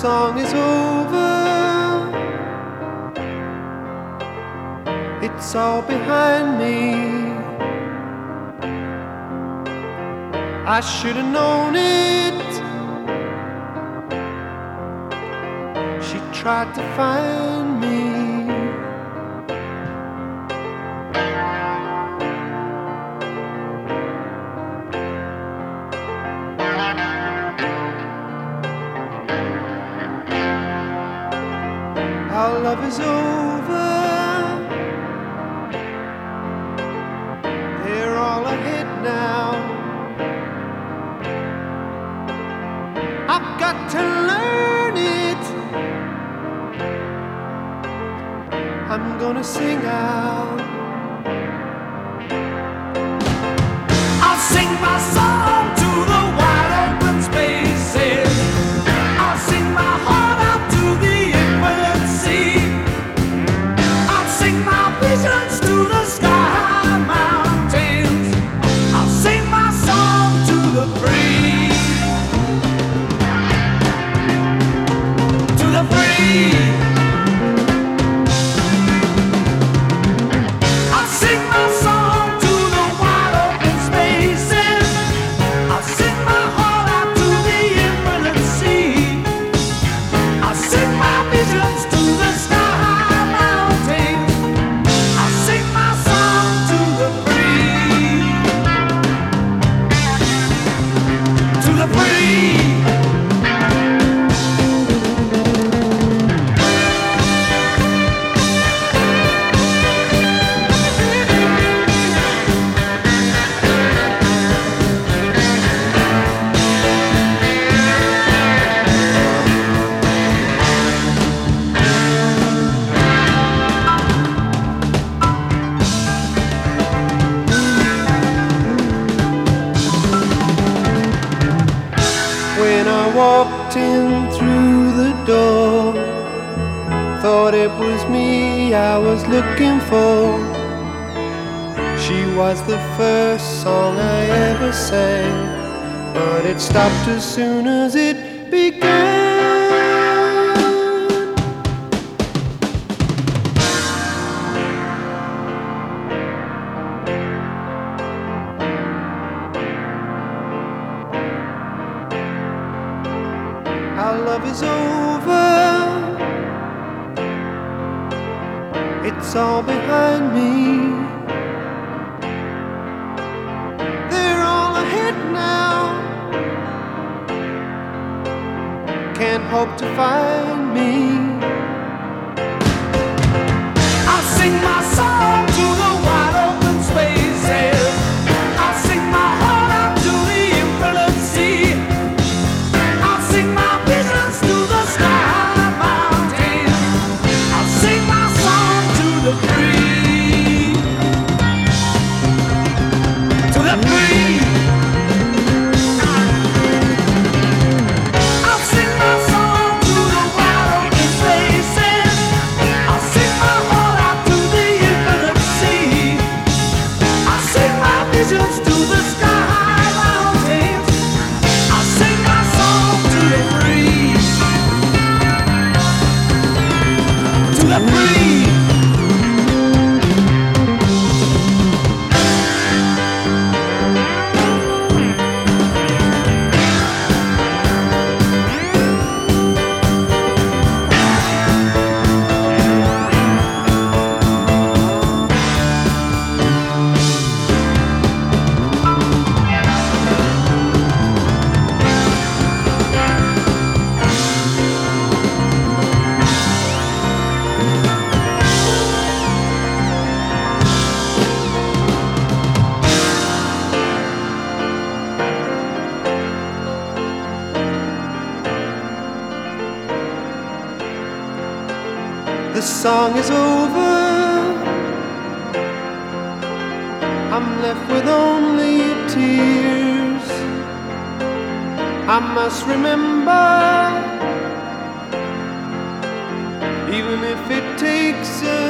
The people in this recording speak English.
song is over, it's all behind me. I should have known it. She tried to find me. Our love is over. They're all ahead now. I've got to learn it. I'm gonna sing out. I'll sing my song to the wide open spaces. I'll sing my heart out to the infinite sea. I'll sing my visions to the sky mountains. I'll sing my song to the free. To the free. I'll sing my song to the wide open spaces. I'll sing my heart out to the infinite sea. I'll sing my visions to the sky mountains. I'll sing my song to the free. To the free. When I walked in through the door, thought it was me I was looking for. She was the first song I ever sang, but it stopped as soon as it began. Our love is over, it's all behind me. They're all ahead now, can't hope to find me. I'll sing my song to the wide open spaces. I'll sing my heart out to the infinite sea. I'll sing my visions to the sky mountains. I'll sing my song to the free. To the free. I'll sing my song to the wide open spaces. I'll sing my heart out to the infinite sea. I'll sing my visions to the sky mountains. I'll sing my song to the free. To the free. The song is over, I'm left with only tears. I must remember, even if it takes a